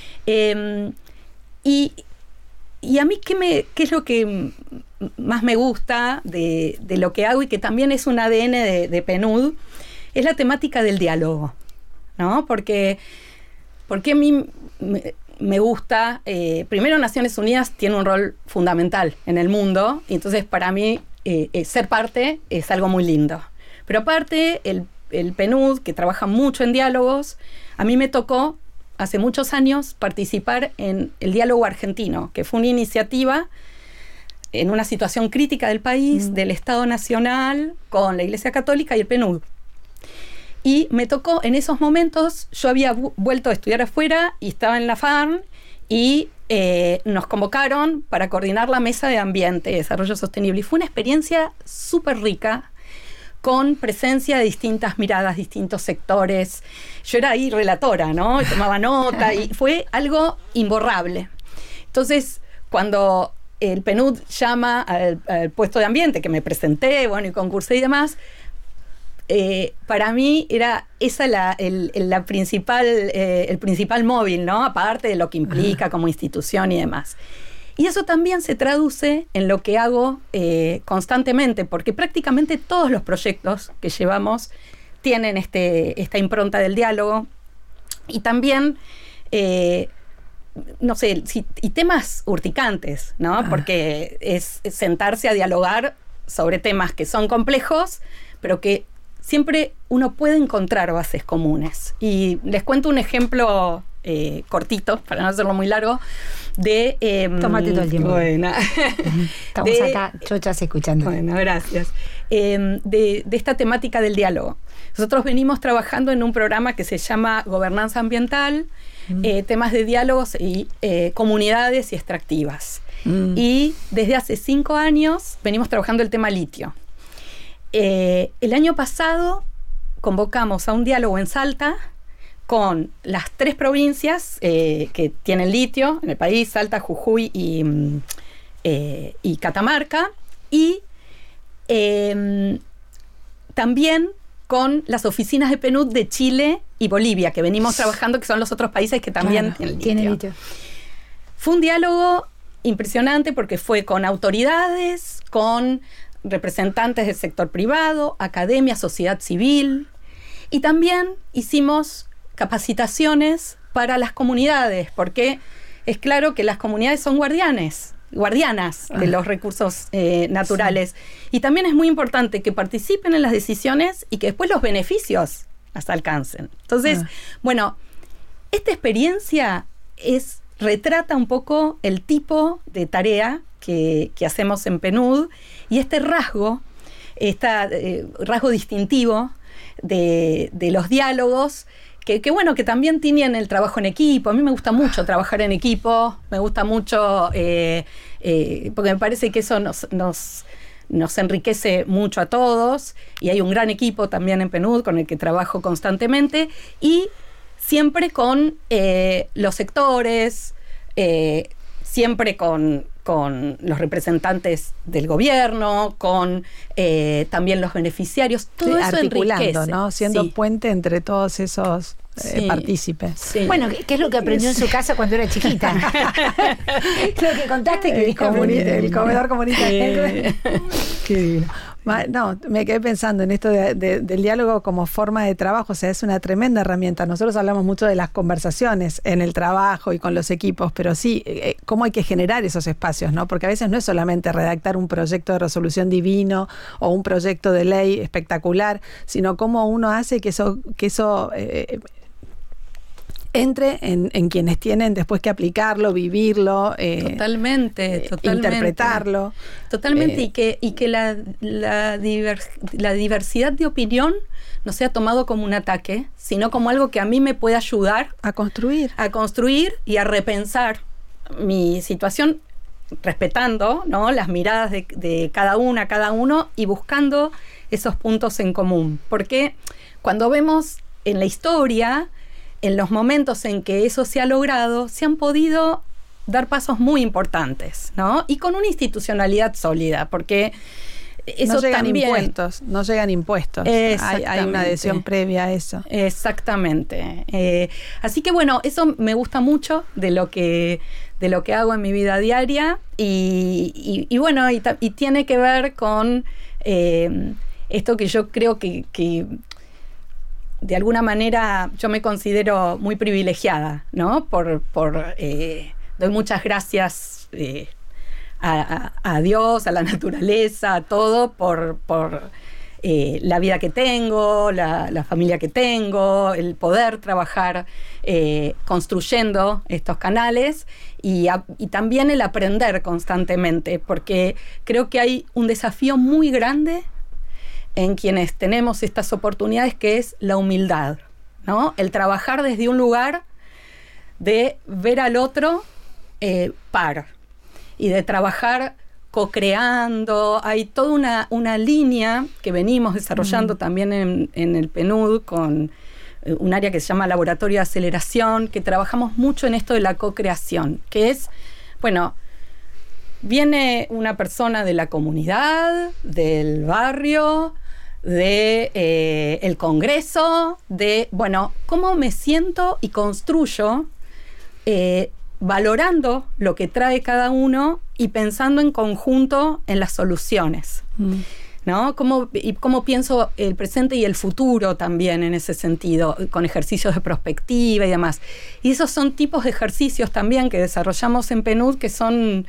Y a mí, ¿qué es lo que más me gusta de lo que hago y que también es un ADN de PNUD? Es la temática del diálogo, ¿no? Porque a mí me gusta, primero Naciones Unidas tiene un rol fundamental en el mundo, y entonces para mí ser parte es algo muy lindo. Pero aparte, el PNUD, que trabaja mucho en diálogos, a mí me tocó hace muchos años participar en el diálogo argentino, que fue una iniciativa en una situación crítica del país, del Estado Nacional, con la Iglesia Católica y el PNUD. Y me tocó en esos momentos, yo había vuelto a estudiar afuera y estaba en la FARN y nos convocaron para coordinar la mesa de ambiente y desarrollo sostenible. Y fue una experiencia súper rica, con presencia de distintas miradas, distintos sectores. Yo era ahí relatora, ¿no? Y tomaba nota y fue algo imborrable. Entonces, cuando el PNUD llama al puesto de ambiente, que me presenté, bueno, y concursé y demás, para mí era esa el principal móvil, ¿no? Aparte de lo que implica como institución y demás. Y eso también se traduce en lo que hago constantemente, porque prácticamente todos los proyectos que llevamos tienen esta impronta del diálogo. Y también, no sé, y temas urticantes, ¿no? Porque es sentarse a dialogar sobre temas que son complejos, pero que siempre uno puede encontrar bases comunes. Y les cuento un ejemplo cortito, para no hacerlo muy largo, Tómate todo el tiempo. Bueno. Estamos acá, chochas, escuchando. Bueno, gracias. De esta temática del diálogo. Nosotros venimos trabajando en un programa que se llama Gobernanza Ambiental, temas de diálogos y comunidades y extractivas. Y desde hace 5 años venimos trabajando el tema litio. El año pasado convocamos a un diálogo en Salta con las 3 provincias que tienen litio en el país, Salta, Jujuy y Catamarca, y también con las oficinas de PNUD de Chile y Bolivia, que venimos trabajando, que son los otros países que también tienen litio. Fue un diálogo impresionante porque fue con autoridades, con representantes del sector privado, academia, sociedad civil, y también hicimos capacitaciones para las comunidades, porque es claro que las comunidades son guardianas de los recursos naturales. Sí. Y también es muy importante que participen en las decisiones y que después los beneficios las alcancen. Entonces, bueno, esta experiencia retrata un poco el tipo de tarea que hacemos en PNUD y este rasgo distintivo de los diálogos que también tienen el trabajo en equipo. A mí me gusta mucho trabajar en equipo, me gusta mucho porque me parece que eso nos enriquece mucho a todos, y hay un gran equipo también en PNUD con el que trabajo constantemente, y siempre con los sectores, siempre con los representantes del gobierno, con también los beneficiarios, todo eso articulando, enriquece, ¿no? Siendo puente entre todos esos partícipes. Sí. Bueno, ¿qué es lo que aprendió en su casa cuando era chiquita? Lo que contaste que dijo el comedor comunitario. Qué divino. No, me quedé pensando en esto del diálogo como forma de trabajo. O sea, es una tremenda herramienta. Nosotros hablamos mucho de las conversaciones en el trabajo y con los equipos, pero sí, cómo hay que generar esos espacios, ¿no? Porque a veces no es solamente redactar un proyecto de resolución divino o un proyecto de ley espectacular, sino cómo uno hace que eso entre en quienes tienen después que aplicarlo, vivirlo, totalmente. Interpretarlo. Totalmente, y que la diversidad de opinión no sea tomado como un ataque, sino como algo que a mí me puede ayudar a construir y a repensar mi situación, respetando, ¿no?, las miradas de cada uno y buscando esos puntos en común. Porque cuando vemos en la historia, en los momentos en que eso se ha logrado, se han podido dar pasos muy importantes, ¿no? Y con una institucionalidad sólida, porque eso no llegan también, impuestos. Hay una adhesión previa a eso. Exactamente. Así que bueno, eso me gusta mucho de lo que hago en mi vida diaria y bueno, y tiene que ver con esto que yo creo que de alguna manera yo me considero muy privilegiada, ¿no? Doy muchas gracias a Dios, a la naturaleza, a todo, por la vida que tengo, la familia que tengo, el poder trabajar construyendo estos canales y también el aprender constantemente, porque creo que hay un desafío muy grande en quienes tenemos estas oportunidades, que es la humildad, ¿no? El trabajar desde un lugar de ver al otro par y de trabajar co-creando. Hay toda una línea que venimos desarrollando también en el PNUD con un área que se llama Laboratorio de Aceleración, que trabajamos mucho en esto de la co-creación, que es, bueno, viene una persona de la comunidad, del barrio, del Congreso, bueno, cómo me siento y construyo valorando lo que trae cada uno y pensando en conjunto en las soluciones, ¿no? Cómo pienso el presente y el futuro también en ese sentido, con ejercicios de prospectiva y demás. Y esos son tipos de ejercicios también que desarrollamos en PNUD que son,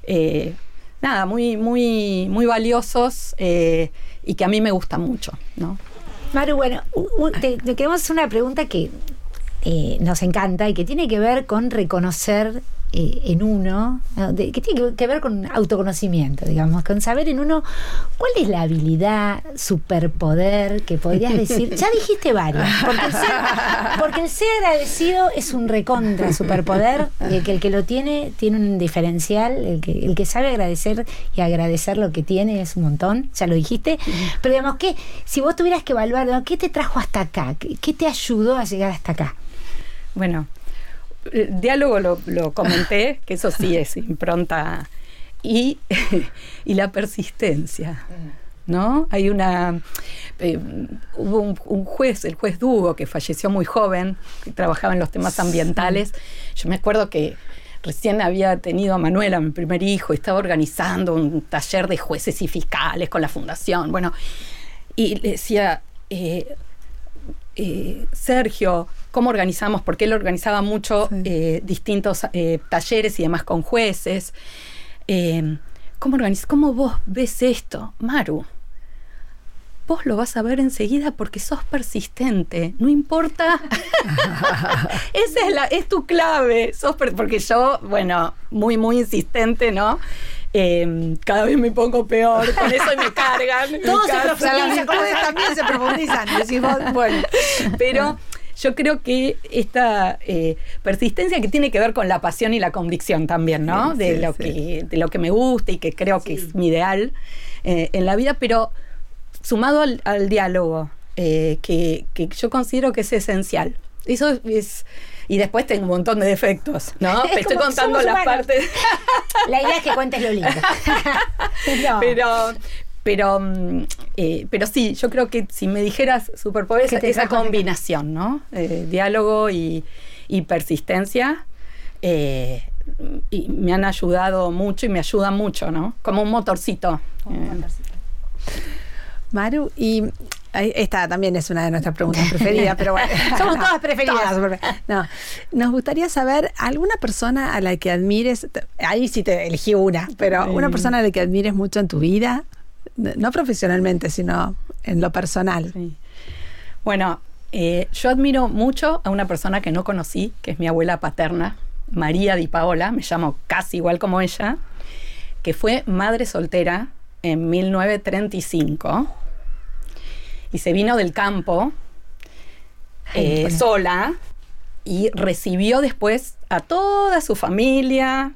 muy, muy, muy valiosos y que a mí me gustan mucho, ¿no? Maru, bueno, te queremos hacer una pregunta que nos encanta y que tiene que ver con reconocer en uno, que tiene que ver con autoconocimiento, digamos, con saber en uno cuál es la habilidad, superpoder que podrías decir. Ya dijiste varias, porque el ser agradecido es un recontra superpoder, que el que lo tiene un diferencial, el que sabe agradecer y agradecer lo que tiene es un montón, ya lo dijiste, pero digamos que si vos tuvieras que evaluar, ¿no? ¿Qué te trajo hasta acá? ¿Qué te ayudó a llegar hasta acá? Bueno, el diálogo lo comenté, que eso sí es impronta, y la persistencia, ¿no? Hay hubo un juez, el juez Dugo, que falleció muy joven, que trabajaba en los temas ambientales. Yo me acuerdo que recién había tenido a Manuela, mi primer hijo, y estaba organizando un taller de jueces y fiscales con la fundación. Bueno, y le decía, Sergio, ¿cómo organizamos? Porque él organizaba mucho distintos talleres y demás con jueces. ¿Cómo vos ves esto? Maru, vos lo vas a ver enseguida porque sos persistente, no importa. Esa es tu clave. Porque yo, bueno, muy, muy insistente, ¿no? Cada vez me pongo peor, con eso y me cargan. Todos se profundizan, también se profundizan. Decimos, bueno, pero yo creo que esta persistencia que tiene que ver con la pasión y la convicción también, ¿no? De lo que me gusta y que creo que es mi ideal en la vida, pero sumado al diálogo, que yo considero que es esencial. Eso es. Y después tengo un montón de defectos, ¿no? Te estoy contando las partes. La idea es que cuentes lo lindo. No. Pero sí, yo creo que si me dijeras superpoder, esa combinación, ¿no? Diálogo y persistencia, y me han ayudado mucho y me ayudan mucho, ¿no? Como un motorcito. Maru, y esta también es una de nuestras preguntas preferidas, pero bueno. Somos todas preferidas. No, nos gustaría saber alguna persona a la que admires, ahí sí te elegí una, pero una persona a la que admires mucho en tu vida, no profesionalmente, sino en lo personal. Sí. Bueno, yo admiro mucho a una persona que no conocí, que es mi abuela paterna, María Di Paola, me llamo casi igual como ella, que fue madre soltera en 1935 y se vino del campo sola y recibió después a toda su familia,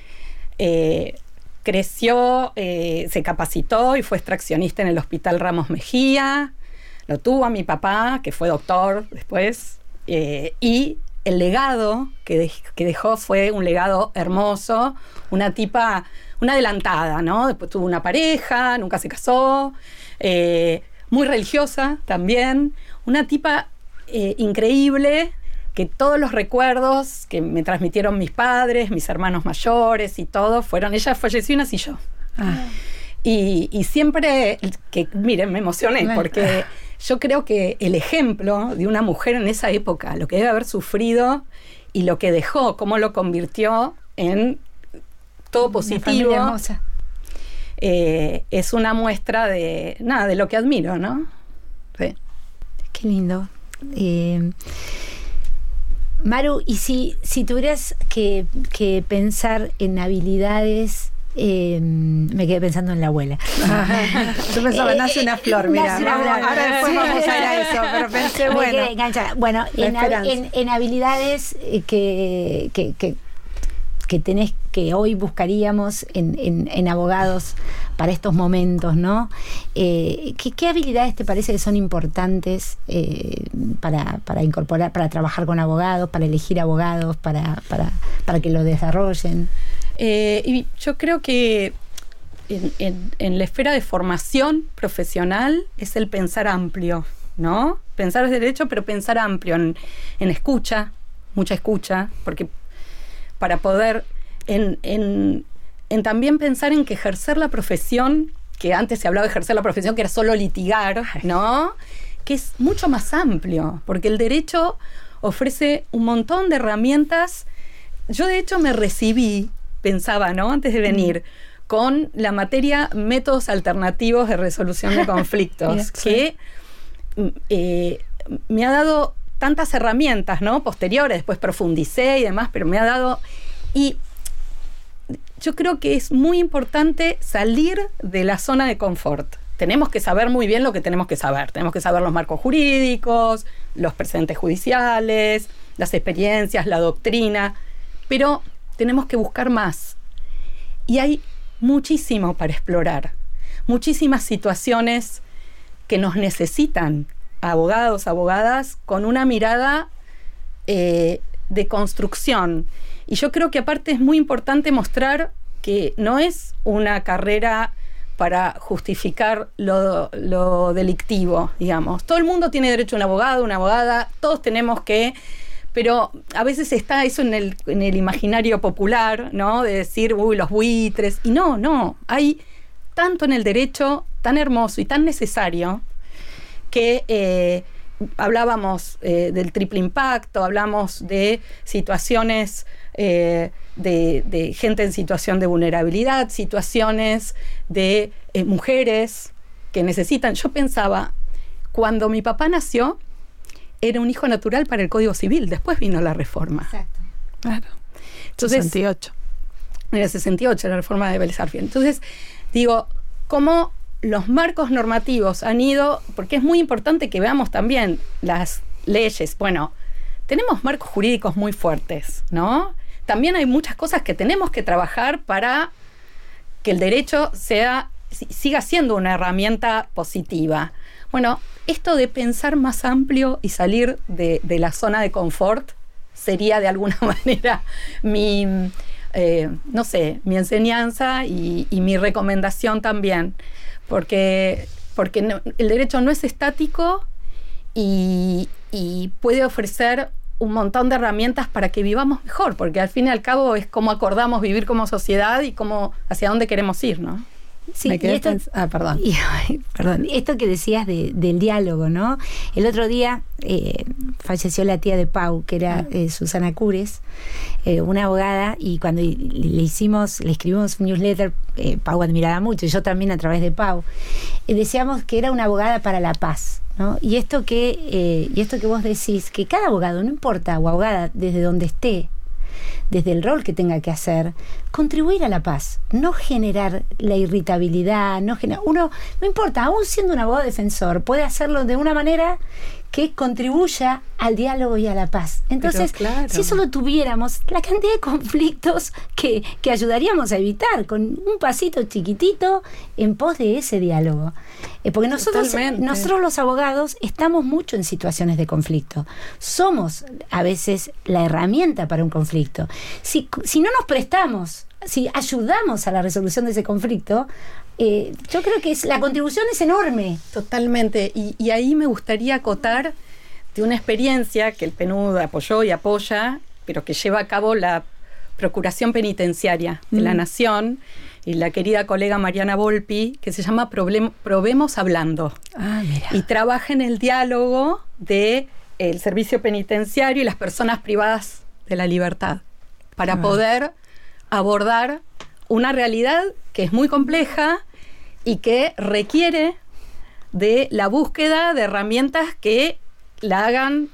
creció, se capacitó y fue extraccionista en el Hospital Ramos Mejía, lo tuvo a mi papá, que fue doctor después, Y el legado que dejó fue un legado hermoso, una tipa, una adelantada, ¿no? Después tuvo una pareja, nunca se casó, muy religiosa también, una tipa increíble, que todos los recuerdos que me transmitieron mis padres, mis hermanos mayores y todo, fueron, ella falleció y nací yo. Y siempre, miren, me emocioné, porque yo creo que el ejemplo de una mujer en esa época, lo que debe haber sufrido y lo que dejó, cómo lo convirtió en todo positivo, hermosa. Es una muestra de lo que admiro, ¿no? Sí. Qué lindo. Maru, y si tuvieras que pensar en habilidades, me quedé pensando en la abuela. Yo pensaba, nace una flor, mira. Ahora después vamos a ir a eso, pero pensé, me quedé enganchada. Bueno, en habilidades que tenés, que hoy buscaríamos en abogados para estos momentos, ¿no? ¿Qué habilidades te parece que son importantes para incorporar, para trabajar con abogados, para elegir abogados, para que lo desarrollen? Y yo creo que en la esfera de formación profesional es el pensar amplio, ¿no? Pensar es derecho, pero pensar amplio en escucha, mucha escucha, porque para poder en también pensar en que ejercer la profesión, que antes se hablaba de ejercer la profesión que era solo litigar, ¿no? Que es mucho más amplio, porque el derecho ofrece un montón de herramientas. Yo de hecho me recibí, pensaba, ¿no? Antes de venir, con la materia métodos alternativos de resolución de conflictos, que me ha dado tantas herramientas, ¿no? Posteriores, después profundicé y demás, pero me ha dado... Y yo creo que es muy importante salir de la zona de confort. Tenemos que saber muy bien lo que tenemos que saber. Tenemos que saber los marcos jurídicos, los precedentes judiciales, las experiencias, la doctrina, pero tenemos que buscar más. Y hay muchísimo para explorar, muchísimas situaciones que nos necesitan abogados, abogadas, con una mirada de construcción. Y yo creo que aparte es muy importante mostrar que no es una carrera para justificar lo delictivo, digamos. Todo el mundo tiene derecho a un abogado, una abogada, todos tenemos que... Pero a veces está eso en el imaginario popular, ¿no? De decir, uy, los buitres. Y no. Hay tanto en el derecho tan hermoso y tan necesario que hablábamos del triple impacto, hablamos de situaciones de gente en situación de vulnerabilidad, situaciones de mujeres que necesitan. Yo pensaba, cuando mi papá nació, era un hijo natural para el Código Civil. Después vino la reforma. Exacto. Claro. Entonces, 68. Era 68 la reforma de Vélez Arfiel. Entonces, digo, cómo los marcos normativos han ido, porque es muy importante que veamos también las leyes. Bueno, tenemos marcos jurídicos muy fuertes, ¿no? También hay muchas cosas que tenemos que trabajar para que el derecho siga siendo una herramienta positiva. Bueno, esto de pensar más amplio y salir de la zona de confort sería de alguna manera mi enseñanza y mi recomendación también, porque el derecho no es estático y puede ofrecer un montón de herramientas para que vivamos mejor, porque al fin y al cabo es cómo acordamos vivir como sociedad y hacia dónde queremos ir, ¿no? Sí, perdón. Esto que decías del diálogo, ¿no? El otro día falleció la tía de Pau, que era Susana Cures, una abogada, y cuando le escribimos un newsletter, Pau admiraba mucho, y yo también a través de Pau, decíamos que era una abogada para la paz, ¿no? Y esto que vos decís, que cada abogado, no importa, o abogada, desde donde esté, desde el rol que tenga que hacer, contribuir a la paz, no generar la irritabilidad, no importa, aún siendo un abogado defensor, puede hacerlo de una manera que contribuya al diálogo y a la paz. Entonces, claro, si eso lo tuviéramos, la cantidad de conflictos que ayudaríamos a evitar con un pasito chiquitito en pos de ese diálogo. Porque nosotros los abogados estamos mucho en situaciones de conflicto. Somos a veces la herramienta para un conflicto. Si no nos prestamos, si ayudamos a la resolución de ese conflicto, yo creo que la contribución es enorme. Totalmente. Y ahí me gustaría acotar de una experiencia que el PNUD apoyó y apoya, pero que lleva a cabo la Procuración Penitenciaria de la Nación y la querida colega Mariana Volpi, que se llama Probemos Hablando. Mira. Y trabaja en el diálogo del servicio penitenciario y las personas privadas de la libertad para poder abordar una realidad que es muy compleja y que requiere de la búsqueda de herramientas que la hagan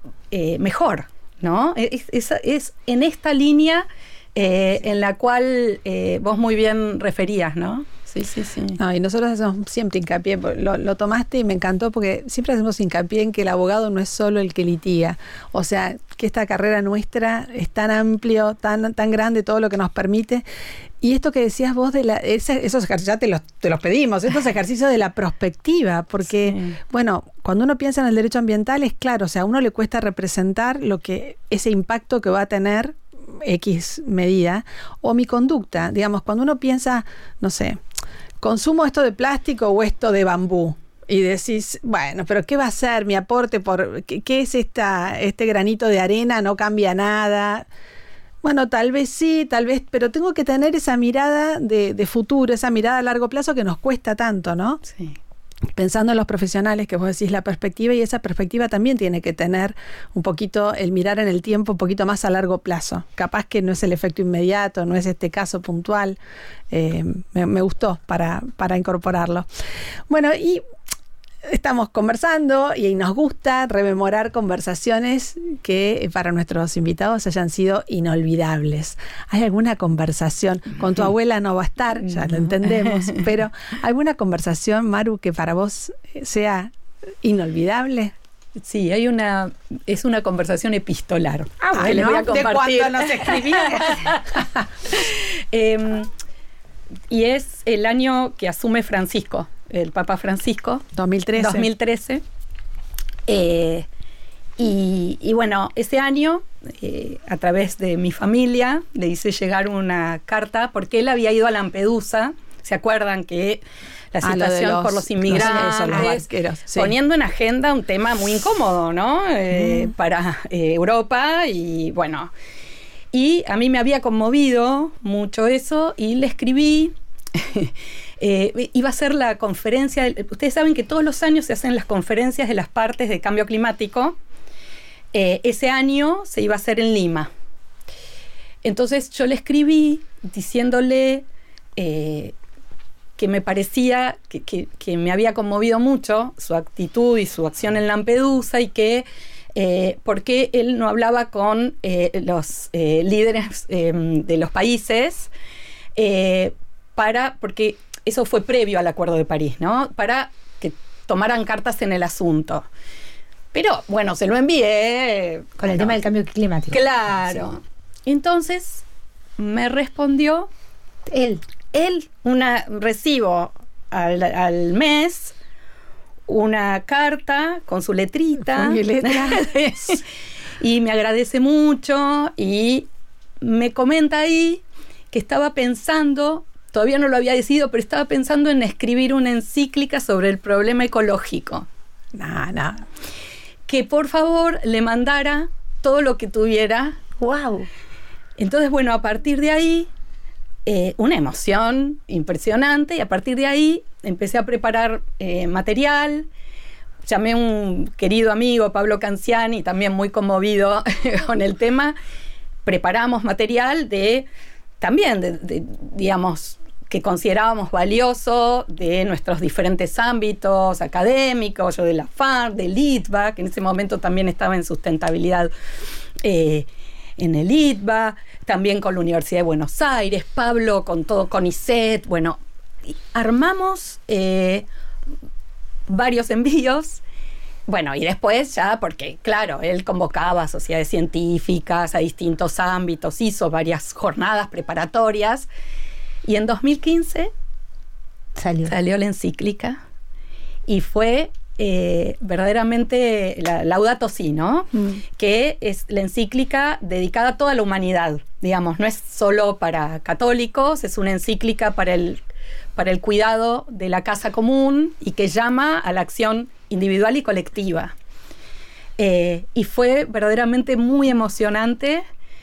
mejor, ¿no? Es en esta línea en la cual vos muy bien referías, ¿no? Sí. No, y nosotros hacemos siempre hincapié, lo tomaste y me encantó porque siempre hacemos hincapié en que el abogado no es solo el que litiga. O sea, que esta carrera nuestra es tan amplio, tan grande, todo lo que nos permite. Y esto que decías vos esos ejercicios, ya te los pedimos, estos ejercicios de la prospectiva, porque, bueno, cuando uno piensa en el derecho ambiental es claro, o sea, a uno le cuesta representar ese impacto que va a tener X medida, o mi conducta, digamos, cuando uno piensa, no sé, consumo esto de plástico o esto de bambú, y decís, bueno, pero ¿qué va a ser mi aporte? ¿Qué es este granito de arena? No cambia nada. Bueno, tal vez sí, tal vez, pero tengo que tener esa mirada de futuro, esa mirada a largo plazo que nos cuesta tanto, ¿no? Sí. Pensando en los profesionales, que vos decís la perspectiva, y esa perspectiva también tiene que tener un poquito el mirar en el tiempo un poquito más a largo plazo. Capaz que no es el efecto inmediato, no es este caso puntual. Me gustó para incorporarlo. Bueno, y estamos conversando y nos gusta rememorar conversaciones que para nuestros invitados hayan sido inolvidables. ¿Hay alguna conversación? Con tu abuela no va a estar, ya lo entendemos, pero ¿alguna conversación, Maru, que para vos sea inolvidable? Sí, es una conversación epistolar. Que les voy a compartir. ¿De cuándo nos escribimos? Y es el año que asume Francisco, el Papa Francisco. 2013. Y bueno, ese año, a través de mi familia, le hice llegar una carta, porque él había ido a Lampedusa. ¿Se acuerdan que la situación por los inmigrantes, los barqueros, sí, poniendo en agenda un tema muy incómodo, ¿no? Para Europa, y bueno. Y a mí me había conmovido mucho eso, y le escribí. Iba a ser la conferencia. Ustedes saben que todos los años se hacen las conferencias de las partes de cambio climático. Ese año se iba a hacer en Lima. Entonces yo le escribí diciéndole que me parecía que me había conmovido mucho su actitud y su acción en Lampedusa, y que porque él no hablaba con los líderes de los países, porque eso fue previo al Acuerdo de París, ¿no? Para que tomaran cartas en el asunto. Pero bueno, se lo envié con el tema del cambio climático. Claro. Sí. Entonces me respondió él recibo al mes una carta con su letrita. Con mi letra. Y me agradece mucho, y me comenta ahí que estaba pensando, todavía no lo había decidido, pero estaba pensando en escribir una encíclica sobre el problema ecológico. No. Que por favor le mandara todo lo que tuviera. ¡Wow! Entonces, bueno, a partir de ahí, una emoción impresionante, y a partir de ahí empecé a preparar material. Llamé a un querido amigo, Pablo Canciani, también muy conmovido con el tema. Preparamos material también digamos, que considerábamos valioso, de nuestros diferentes ámbitos académicos, yo de la FARC, del ITBA, que en ese momento también estaba en sustentabilidad en el ITBA, también con la Universidad de Buenos Aires, Pablo con CONICET. Bueno, armamos varios envíos, Bueno, y después ya, porque claro, él convocaba a sociedades científicas, a distintos ámbitos, hizo varias jornadas preparatorias, y en 2015 salió la encíclica, y fue verdaderamente la Laudato Si, ¿no? Que es la encíclica dedicada a toda la humanidad, digamos, no es solo para católicos, es una encíclica para el cuidado de la casa común y que llama a la acción individual y colectiva. Y fue verdaderamente muy emocionante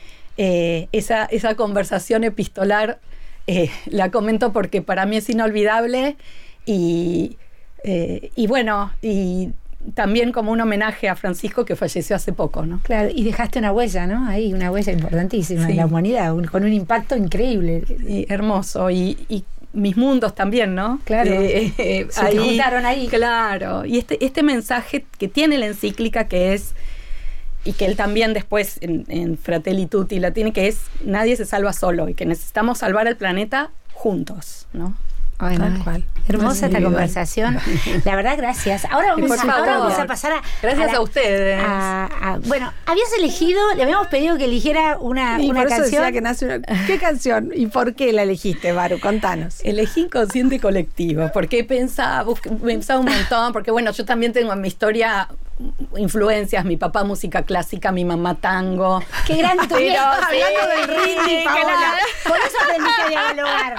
esa conversación epistolar. La comento porque para mí es inolvidable y bueno, y también como un homenaje a Francisco, que falleció hace poco, ¿no? Claro, y dejaste una huella, ¿no? Ahí, una huella importantísima en la humanidad, con un impacto increíble. Hermoso, y mis mundos también, ¿no? Claro, se te juntaron ahí. Claro, y este mensaje que tiene la encíclica, que es, y que él también después en Fratelli Tutti la tiene, que es: nadie se salva solo, y que necesitamos salvar el planeta juntos, ¿no? Ay, tal cual. Hermosa esta conversación. La verdad, gracias. Ahora vamos a pasar a... Gracias a ustedes. Bueno, habías elegido, le habíamos pedido que eligiera una por canción. Eso decía que nace ¿Qué canción? ¿Y por qué la elegiste, Maru? Contanos. Elegí Inconsciente Colectivo, porque pensaba un montón, porque bueno, yo también tengo en mi historia influencias, mi papá música clásica, mi mamá tango. Qué gran tu vida. Hablando del ritmo, Paola. Por eso aprendiste a dialogar.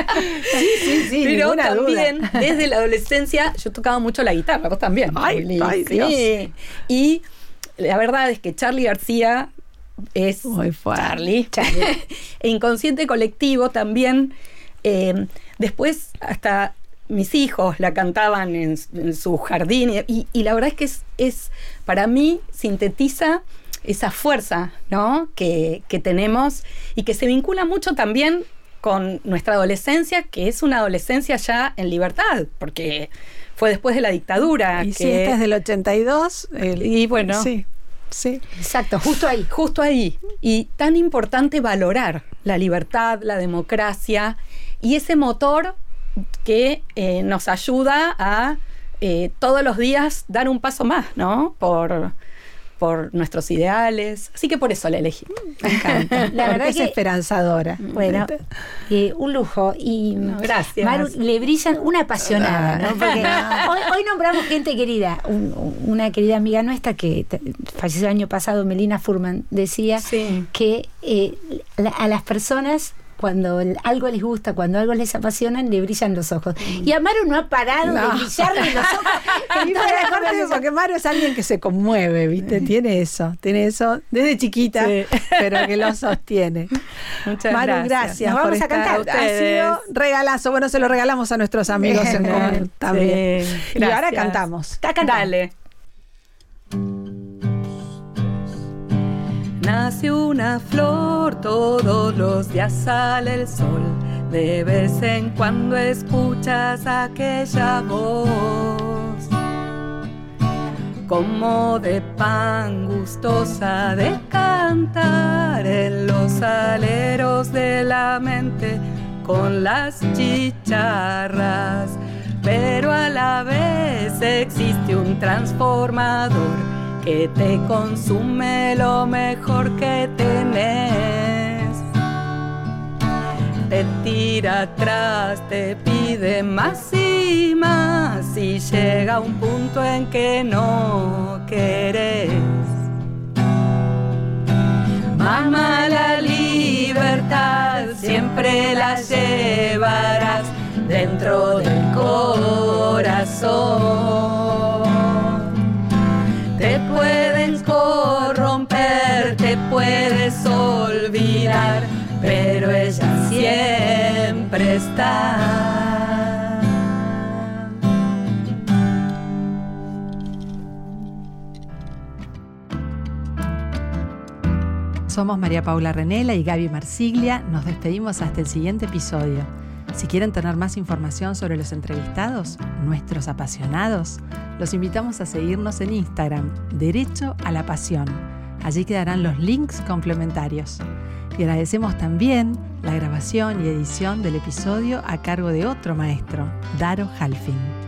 Sí, pero también duda. Desde la adolescencia yo tocaba mucho la guitarra, vos también. Ay, Dios. Y la verdad es que Charly García es muy fuerte. Charly. E Inconsciente Colectivo también. Después hasta mis hijos la cantaban en su jardín, y la verdad es que es para mí sintetiza esa fuerza, ¿no? que tenemos, y que se vincula mucho también con nuestra adolescencia, que es una adolescencia ya en libertad, porque fue después de la dictadura. Y sí, esta es del 82. Y bueno. Sí. Exacto, justo ahí. Justo ahí. Y tan importante valorar la libertad, la democracia, y ese motor que nos ayuda a todos los días dar un paso más, ¿no? Por nuestros ideales. Así que por eso la elegí. Me encanta. La verdad es esperanzadora. Bueno, un lujo. Y gracias. Maru, le brillan una apasionada, ¿no? Porque hoy nombramos gente querida. Una querida amiga nuestra que falleció el año pasado, Melina Furman, decía que a las personas, cuando algo les gusta, cuando algo les apasiona, le brillan los ojos. Y a Maru no ha parado de brillarle los ojos. Porque Maru es alguien que se conmueve, ¿viste? Tiene eso desde chiquita, pero que lo sostiene. Muchas Maru, gracias. Nos vamos a cantar. Ha sido regalazo. Bueno, se lo regalamos a nuestros amigos en común también. Y ahora cantamos. Dale. Nace una flor, todos los días sale el sol. De vez en cuando escuchas aquella voz, como de pan gustosa de cantar en los aleros de la mente con las chicharras. Pero a la vez existe un transformador que te consume lo mejor que tenés. Te tira atrás, te pide más y más, y llega un punto en que no querés. Mamá, la libertad siempre la llevarás dentro del corazón. Te pueden corromper, te puedes olvidar, pero ella siempre está. Somos María Paula Renela y Gaby Marsiglia. Nos despedimos hasta el siguiente episodio. Si quieren tener más información sobre los entrevistados, nuestros apasionados, los invitamos a seguirnos en Instagram, Derecho a la Pasión. Allí quedarán los links complementarios. Y agradecemos también la grabación y edición del episodio a cargo de otro maestro, Daro Halfin.